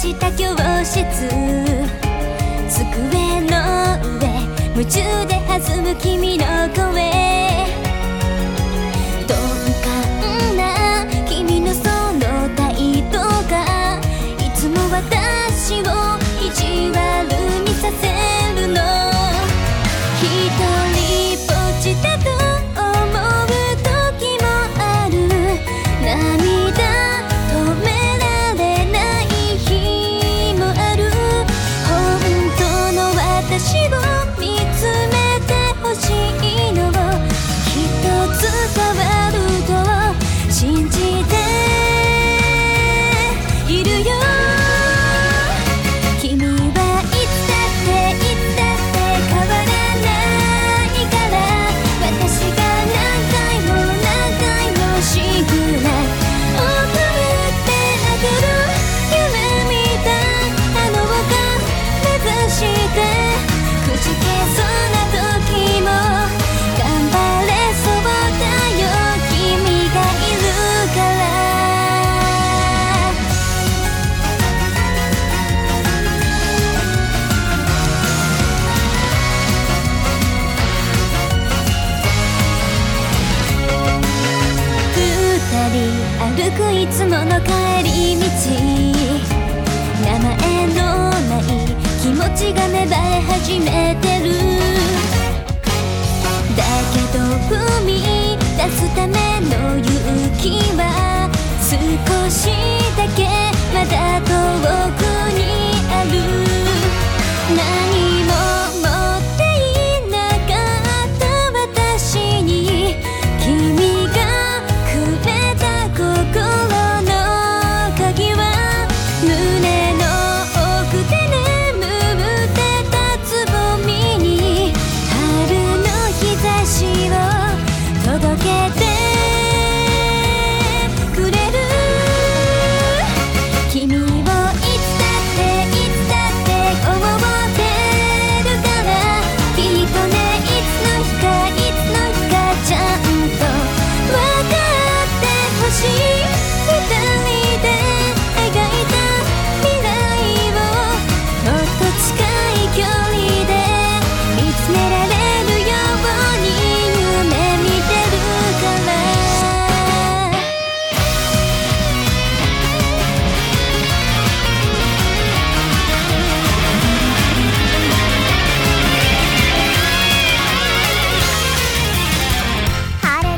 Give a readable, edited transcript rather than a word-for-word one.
した教室、机の上夢中で弾む君の声、鈍感な君のその態度がいつも私を意地悪にさせるの。一人ぼっちだと思う時もある。涙止められない日もある。本当の私を見つめてほしいのをきっと伝わると信じているよ。君はいつだっていつだって変わらないから、私が何回も何回もシグナル送ってあげる。夢見たあの丘目指してくじけそうな時も頑張れそうだよ、君がいるから。二人歩くいつもの帰り道、名前のない気持ちが芽生え始めてる。だけど踏み出すための勇気は少しだけまだ遠く